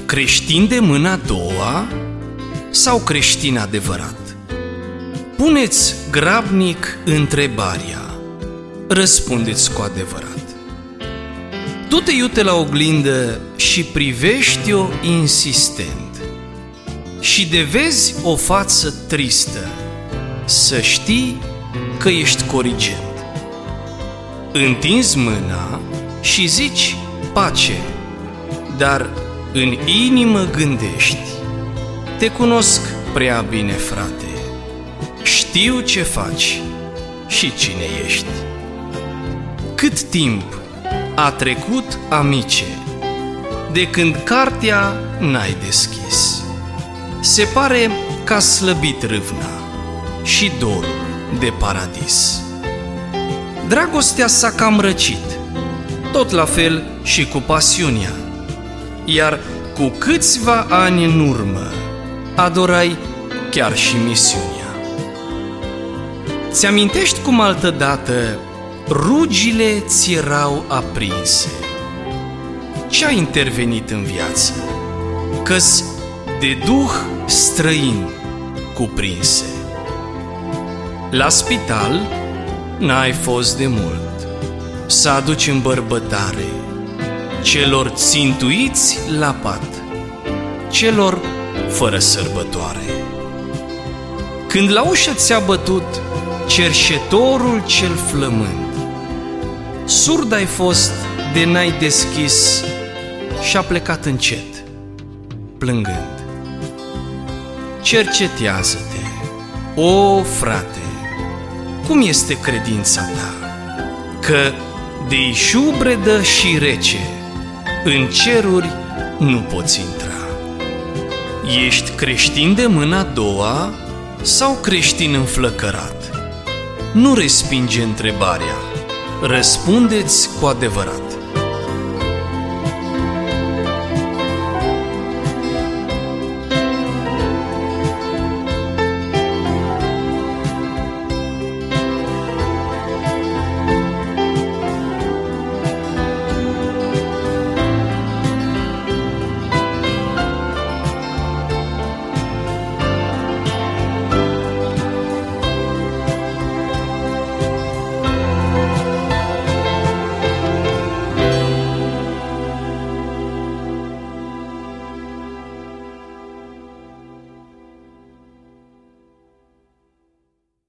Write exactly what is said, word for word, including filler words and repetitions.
creștin de mâna a doua sau creștin adevărat? Puneți grabnic întrebarea, răspundeți cu adevărat. Du-te iute la oglindă și privește-o insistent și de vezi o față tristă, să știi că ești corigent. Întinzi mâna și zici pace, dar în inimă gândești: te cunosc prea bine, frate, știu ce faci și cine ești. Cât timp a trecut, amice, de când cartea n-ai deschis? Se pare că a slăbit râvna și dorul de paradis. Dragostea s-a cam răcit, tot la fel și cu pasiunea, iar cu câțiva ani în urmă adorai chiar și misiunea. Ți-amintești cum altădată rugile ți erau aprinse? Ce-a intervenit în viață? Că-s de duh străin cuprinse. La spital n-ai fost de mult să aduci îmbărbătare celor țintuiți la pat, celor fără sărbătoare. Când la ușă ți-a bătut cerșetorul cel flămând, surd ai fost de n-ai deschis și-a plecat încet, plângând. Cercetează-te, o frate, cum este credința ta, că de ișubredă și rece în ceruri nu poți intra. Ești creștin de mâna a doua sau creștin înflăcărat? Nu respinge întrebarea, răspundeți cu adevărat.